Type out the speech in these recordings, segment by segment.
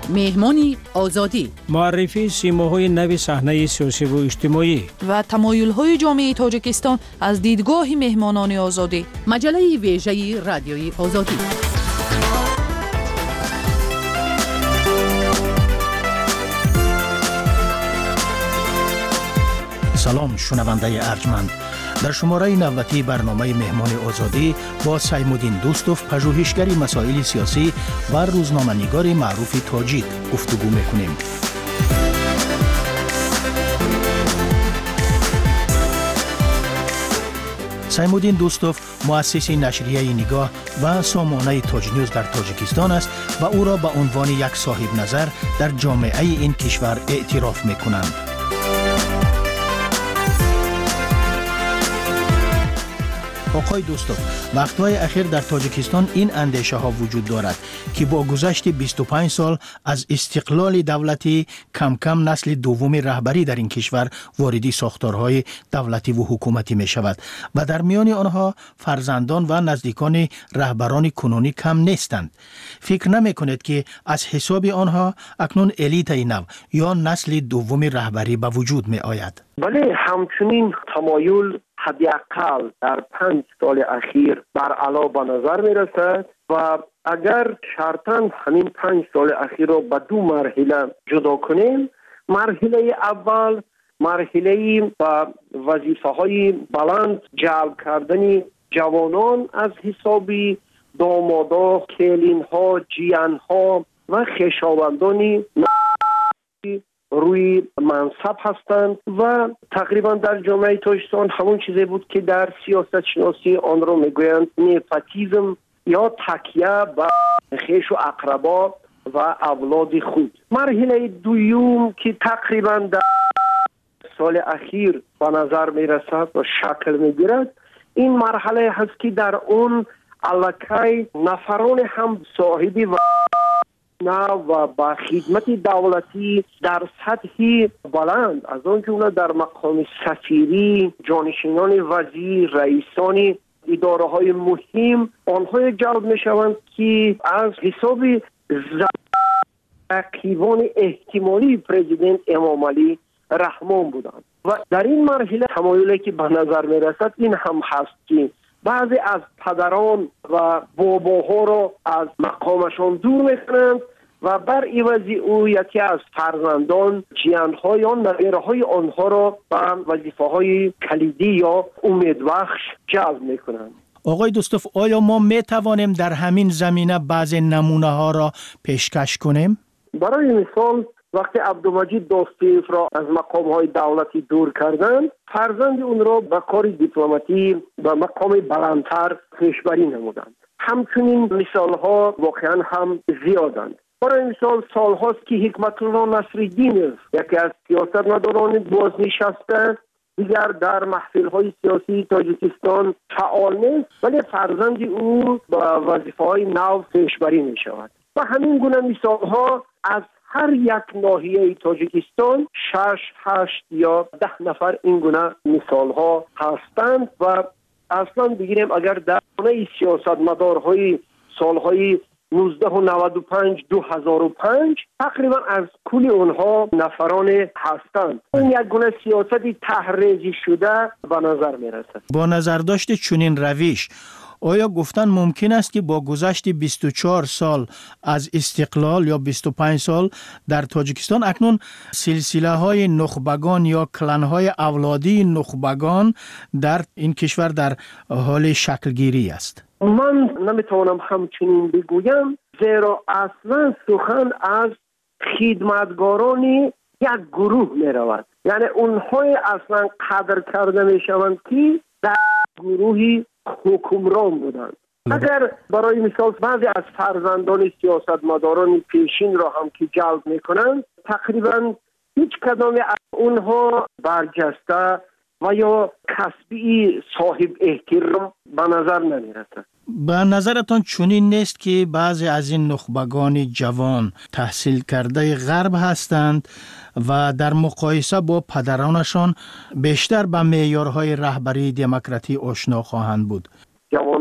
مهمانی آزادی، معرفی سیماهای نو صحنه سیاسی و اجتماعی و تمایل‌های جامعه تاجیکستان از دیدگاه مهمانان آزادی. مجله ویژه رادیوی آزادی. سلام شنونده ارجمند. در شماره 90 برنامه مهمان آزادی با سیمودین دوستوف، پژوهشگر مسائل سیاسی و روزنامه‌نگار معروف تاجیک گفتگو می‌کنیم. سیمودین دوستوف مؤسس نشریه نگاه و سامانه تاج نیوز در تاجیکستان است و او را به عنوان یک صاحب نظر در جامعه این کشور اعتراف می‌کنند. آقای دوستوف، وقتهای اخیر در تاجیکستان این اندیشه ها وجود دارد که با گذشت 25 سال از استقلال دولتی کم کم نسل دوم رهبری در این کشور واردی ساختارهای دولتی و حکومتی می شود و در میان آنها فرزندان و نزدیکان رهبران کنونی کم نیستند. فکر نمی کنید که از حساب آنها اکنون الیت نو یا نسل دوم رهبری به وجود می آید؟ بله، همچنین تمایل حداقل در 5 سال اخیر بر علا به نظر می رسد و اگر شرطاً همین 5 سال اخیر را به 2 مرحله جدا کنیم، مرحله اول مرحله با وظیفه های بلند جلب کردن جوانان از حساب دامادا، کلین ها، جیان ها و خویشاوندان روی منصب هستند و تقریبا در جامعه تاجیکستان همون چیزی بود که در سیاست شناسی آن را میگویند نپوتیسم یا تکیه به خویش و اقربا و اولاد خود. مرحله دوم که تقریبا در سال اخیر به نظر میرسد و شکل میگیرد، این مرحله هست که در اون الکی نفران هم صاحبی و با خدمت دولتی در سطح بلند از آن جمله در مقام سفیری، جانشینان وزیر، رئیسان اداره های مهم آنها جلب می شوند که از حساب رقیبان احتمالی پرزیدنت امام علی رحمان بودند و در این مرحله تمایلی که به نظر می رسد این هم هست که بعضی از پدران و باباها را از مقامشان دور میکنند و بر عوض او یکی از فرزندان جیانها یا نوه‌های آنها را به وظیفه‌های کلیدی یا امیدبخش جلب میکنند. آقای دوستوف، آیا ما میتوانیم در همین زمینه بعضی نمونه ها را پیشکش کنیم؟ برای مثال وقتی عبدالمجید داستیف را از مقام‌های دولتی دور کردند، فرزند اون را به کار دیپلماتی و مقام بلندتر پیشبری نمودند. همچنین مثال‌ها واقعا هم زیادند. برای مثال سال‌هاست که حکمت الله نصرالدین یکی از سیاستمداران بازنشسته دیگر در محفل‌های سیاسی تاجیکستان فعال نیست، ولی فرزند او با وظیفه‌های نو پیشبری می‌شود. و همین گونه مثال‌ها از هر یک ناحیه تاجیکستان 6, 8 یا 10 نفر این گونه مثال‌ها هستند و اصلا بگیریم اگر در گونه سیاستمدارهای سال‌های 1995 2005 تقریبا از کل اونها نفران هستند. این یک گونه سیاستی تحریزی شده به نظر میرسد. با نظر داشت چنین روش، آیا گفتن ممکن است که با گذشت 24 سال از استقلال یا 25 سال در تاجیکستان اکنون سلسله های نخبگان یا کلان های اولادی نخبگان در این کشور در حال شکلگیری است؟ من نمیتوانم همچنین بگویم، زیرا اصلا سخن از خدمتگاران یک گروه می رود. یعنی اونهای اصلا قدر کرده می شوند که در گروهی حکمران بودند. اگر برای مثال بعضی از فرزندان سیاستمداران پیشین را هم که جلب می کنند، تقریبا هیچ کدام از اونها برجسته و یا کسبی صاحب احترام به نظر نمی رسد. به نظرتان چنین نیست که بعضی از این نخبگان جوان تحصیل کرده غرب هستند و در مقایسه با پدرانشان بیشتر به معیارهای رهبری دموکراتی آشنا خواهند بود؟ جوانان زیاد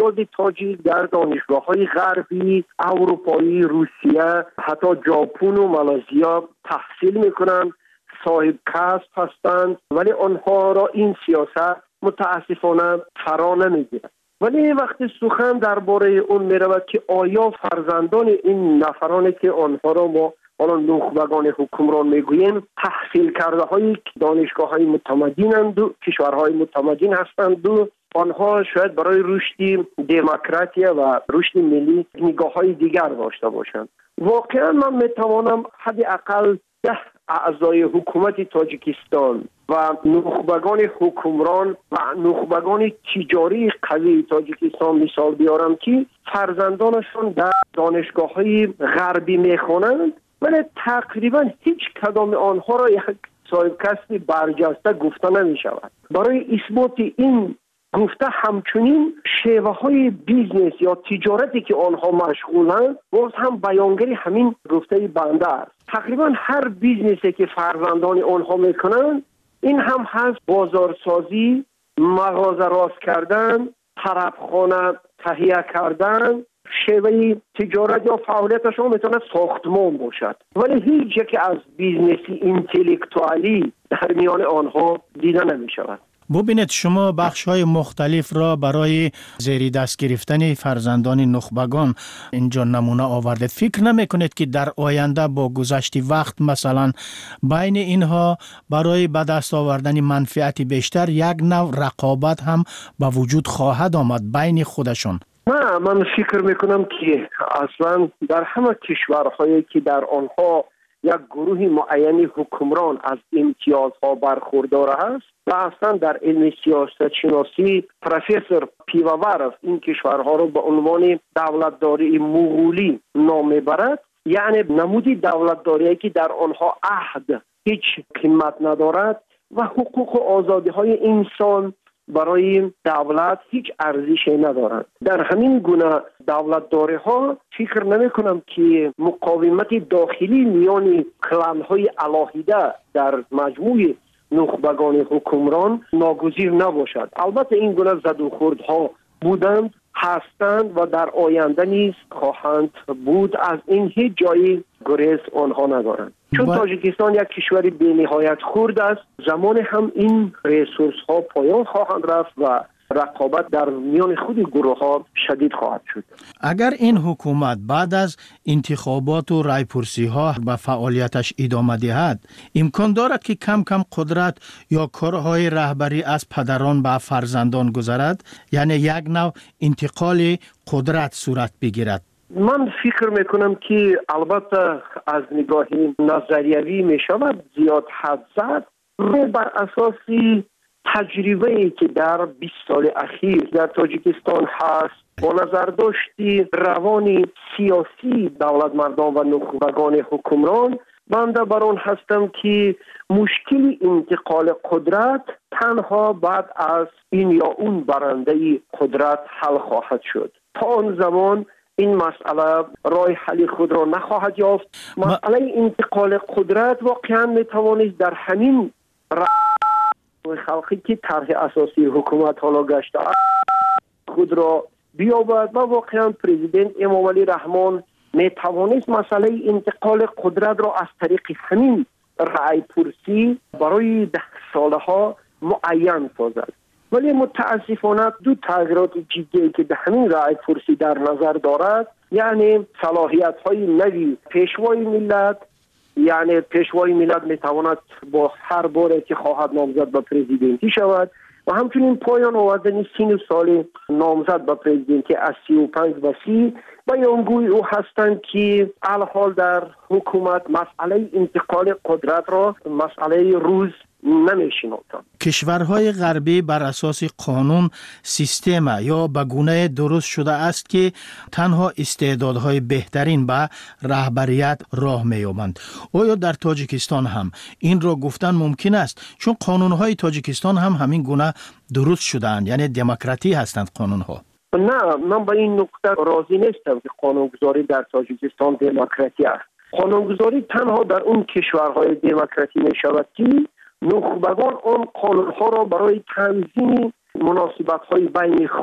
زیادی تاجیک در دانشگاه‌های غربی، اروپایی، روسیه، حتی ژاپن و مالزیا تحصیل میکنند، صاحب کسب هستند، ولی آنها را این سیاست متاسفانه فرا نمیگیرد. ولی وقتی سخن درباره اون میرود که آیا فرزندان این نفرانی که آنها را ما حالا نخبگان حکمران میگوییم تحصیل کرده های دانشگاه های متمدنند و کشورهای متمدن هستند و آنها شاید برای رشد دموکراسی و رشد ملی نگاه های دیگر داشته باشند. واقعا من میتوانم حداقل 10 اعضای حکومت تاجیکستان و نخبگان حکمران و نخبگان تجاری قوی تاجیکستان مثال بیارم که فرزندانشون در دانشگاه‌های غربی میخوانند، ولی تقریبا هیچ کدام آنها را یک صاحب کسب برجسته گفته نمی شود. برای اثبات این گفته همچنین شیوه های بیزنس یا تجارتی که آنها مشغولند باز هم بیانگری همین گفته بنده است. تقریبا هر بیزنسی که فرزندان آنها میکنند این هم هست بازارسازی، مغازه راست کردن، طرفخانه تهیه کردن، شیوه تجارت یا فعالیتشون میتونه ساختمان باشد، ولی هیچ یک از بیزنسی اینتלקتوالی در میان آنها دیده نمی شود. ببینید شما بخش‌های مختلف را برای زیر دست گرفتن فرزندان نخبگان اینجا نمونه آوردید. فکر نمی‌کنید که در آینده با گذشت وقت مثلا بین اینها برای به دست آوردن منفعت بیشتر یک نوع رقابت هم به وجود خواهد آمد بین خودشون؟ نه، من فکر میکنم که اصلا در همه کشورهایی که در آنها یک گروه معینی حکمران از امتیازها برخوردار است و اصلا در علم سیاست شناسی پروفسور پیوورف این کشورها را به عنوان دولتداری مغولی نام میبرد، یعنی نمودی دولتداری که در آنها عهد هیچ قیمت ندارد و حقوق و آزادی های انسان برای دولت هیچ ارزشی ندارند. در همین گونه دولتداری ها فکر نمی کنم که مقاومت داخلی میان کلان های علاهیده در مجموع نخبگان حکمران ناگزیر نباشد. البته این گونه زد و خوردها بودند، هستند و در آینده نیز خواهند بود. از این هیچ جایی گریز آنها ندارند، چون تاجیکستان یک کشور بی نهایت خرد است. زمان هم این ریسورس ها پایان خواهند رفت و رقابت در میان خود گروه ها شدید خواهد شد. اگر این حکومت بعد از انتخابات و رایپرسی ها به فعالیتش ادامه دهد، امکان دارد که کم کم قدرت یا کارهای رهبری از پدران به فرزندان گذرد، یعنی یک نوع انتقال قدرت صورت بگیرد. من فکر میکنم که البته از نگاه نظریوی می شود زیاد حد زد، بر اساسی تجربه‌ای که در 20 سال اخیر در تاجیکستان هست با نظر داشتی روان سیاسی دولت مردان و نخبگان حکمران، بنده بر آن هستم که مشکل انتقال قدرت تنها بعد از این یا اون برنده قدرت حل خواهد شد. تا آن زمان این مسئله راه حل خود را نخواهد یافت. مسئله انتقال قدرت واقعا میتوانست در همین خلقی که طرح اساسی حکومت حالا گشته خود را بیابد و واقعا پرزیدنت امام علی رحمان میتوانست مسئله انتقال قدرت را از طریق همین رأی پرسی برای 10 سالها معین سازد. ولی متاسفانه دو تغییرات جدی که به همین رأی پرسی در نظر دارد، یعنی صلاحیت های نوی پیشوای ملت، یعنی پیشوای ملت میتواند با هر باره که خواهد نامزد به پرزیدنتی شود و همچنین پایان آوردن سن سال نامزد به پرزیدنتی از 35 به 30. بیانگوی او هستند که الحال در حکومت مسئله انتقال قدرت را مسئله روز نمیشناسند. کشورهای غربی بر اساس قانون سیستم یا به گونه درست شده است که تنها استعدادهای بهترین به رهبریت راه می‌یابند. آیا در تاجیکستان هم این را گفتن ممکن است؟ چون قانونهای تاجیکستان هم همین گونه درست شده‌اند، یعنی دموکراتی هستند قانونها. نه، من به این نکته راضی نیستم که قانونگذاری در تاجیکستان دموکراتی است. قانونگذاری تنها در اون کشورهای دموکراتی می شود که نخبگان آن قانونها را برای تنظیم مناسبت‌های بین خود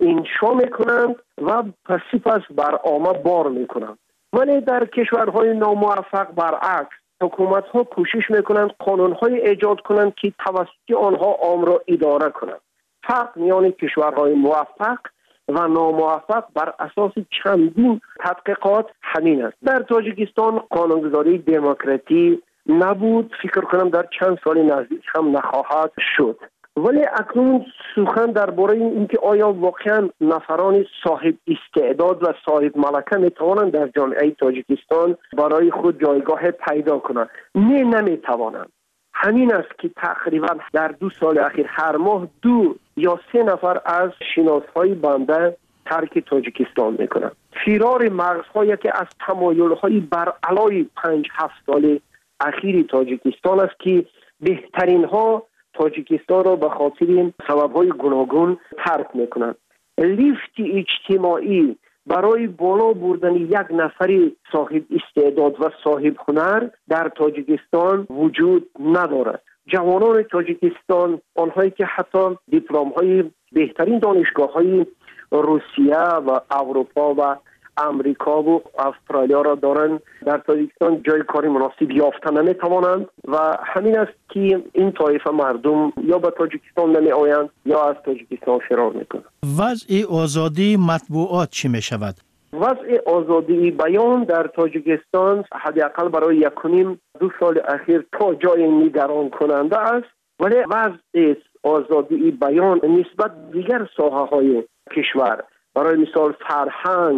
انشا میکنند و پس برآمه بار میکنند. ولی در کشورهای ناموفق برعکس، حکومت ها کوشش میکنند قانون های ایجاد کنند که توسط آنها عام را اداره کنند. فرق میان کشورهای موفق و ناموفق بر اساس چندین تحقیقات همین است. در تاجیکستان قانونگذاری دموکراتی نبود، فکر کنم در چند سال نزدیک هم نخواهد شد. ولی اکنون سخن درباره اینکه آیا واقعا نفران صاحب استعداد و صاحب ملکه میتوانند در جامعه تاجیکستان برای خود جایگاه پیدا کنند؟ نمیتوانند. همین است که تقریبا در 2 سال اخیر هر ماه 2 یا 3 نفر از شناسهای بنده ترک تاجیکستان میکنند. فرار مغزهایی که از تمایلهای بر علای 5-7 سال اخیر تاجیکستان است که بهترین ها تاجیکستان را به خاطر سبب‌های گوناگون ترک میکنند. لیفت اجتماعی برای بالا بردن یک نفر صاحب استعداد و صاحب هنر در تاجیکستان وجود ندارد. جوانان تاجیکستان، آنهایی که حتی دیپلم‌های بهترین دانشگاه‌های روسیه و اروپا و امریکا و استرالیا را دارند، در تاجیکستان جای کاری مناسب یافتن نمیتوانند و همین است که این طایفه مردم یا به تاجیکستان نمی آیند یا از تاجیکستان فرار میکنند. وضع آزادی مطبوعات چی می شود؟ وضع آزادی بیان در تاجیکستان حداقل برای 1.5-2 سال اخیر تا جای نگران کننده است، ولی وضع آزادی بیان نسبت دیگر ساحه‌های کشور، برای مثال فرهنگ،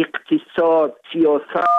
اقتصاد، سیاست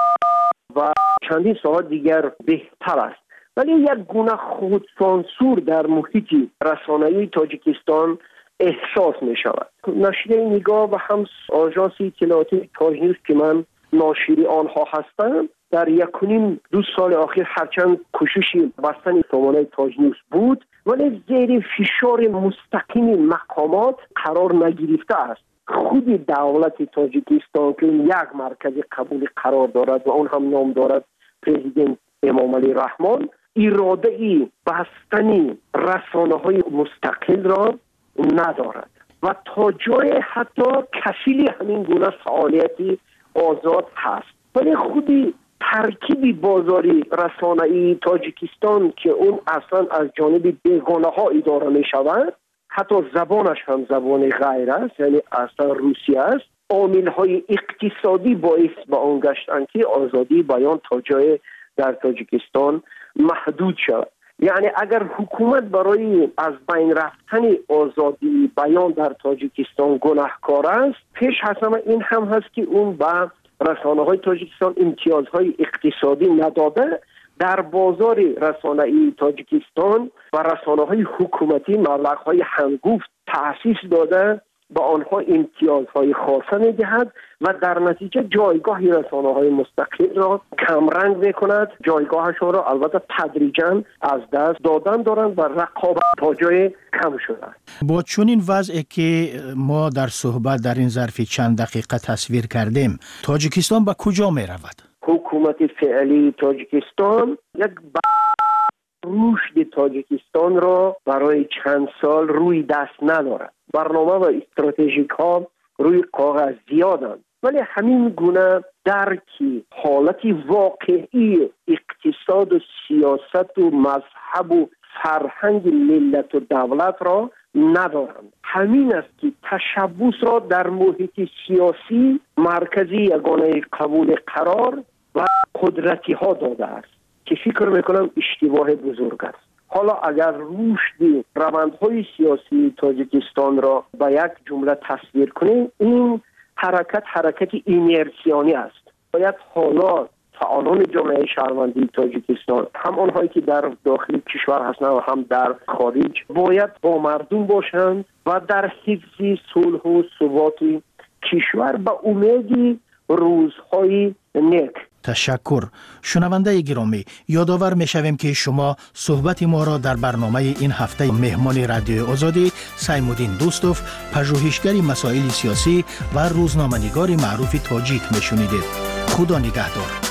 و چندین ساحه دیگر بهتر است. ولی یک گونه خودسانسور در محیط رسانه‌ای تاجیکستان احساس می شود. نشریه نگاه و هم آژانس اطلاعاتی تاج نیوز که من ناشری آنها هستم، در 1.5-2 سال اخیر هرچند کوششی بستن سامانه تاج نیوز بود، ولی زیر فشار مستقیم مقامات قرار نگرفته است. خود دولت تاجیکستان که یک مرکز قبول قرار دارد و اون هم نام دارد پرزیدنت امامعلی رحمان، اراده ای بستن رسانه‌های مستقل را ندارد و تا جای حتی کفیل همین گونه فعالیتی آزاد هست. ولی خودی ترکیب بازاری رسانه‌ای تاجیکستان که اون اصلا از جانب بیگانه ها اداره می شود، حتی زبانش هم زبان غیر است، یعنی اصلا روسی است، عامل‌های اقتصادی باعث به آن گشتند که آزادی بیان تا جای در تاجیکستان محدود شود. یعنی اگر حکومت برای از بین رفتن آزادی بیان در تاجیکستان گناهکار است، پیش از همه این هم هست که اون به رسانه‌های تاجیکستان امتیازهای اقتصادی نداده، در بازار رسانه‌ای تاجیکستان و رسانه‌های حکومتی مبلغ‌های هنگفت تأسیس داده، با آنها امتیازهای خاصه می‌دهد و در نتیجه جایگاه رسانه‌های مستقل را کمرنگ می‌کند، جایگاهشان را البته تدریجاً از دست دادن دارند و رقابت تا جای کم شده. با چنین وضعی که ما در صحبت در این ظرف چند دقیقه تصویر کردیم، تاجیکستان به کجا می‌رود؟ حکومت فعلی تاجیکستان یک رشد تاجیکستان را برای چند سال روی دست ندارد. برنامه و استراتژیک ها روی کاغذ زیادند، ولی همین گونه درکی حالت واقعی اقتصاد و سیاست و مذهب و فرهنگ ملت و دولت را ندارند. همین است که تشبث را در محیط سیاسی مرکزی یگانه قبول قرار و قدرتی ها داده است که فکر میکنم اشتباه بزرگ است. حالا اگر رشد روندهای سیاسی تاجیکستان را با یک جمله تصویر کنیم، این حرکت اینرسیانی است. باید حالا فعالان جامعه شهروندی تاجیکستان، هم آنهایی که در داخل کشور هستند و هم در خارج، باید با مردم باشند و در حفظ صلح و ثبات کشور با امید روزهای نیک. تشکر. شنونده گرامی، یادآور می‌شویم که شما صحبت ما را در برنامه این هفته مهمان رادیو آزادی سیمودین دوستوف، پژوهشگر مسائل سیاسی و روزنامه‌نگار معروف تاجیک میشنیدید. خدا نگهدار.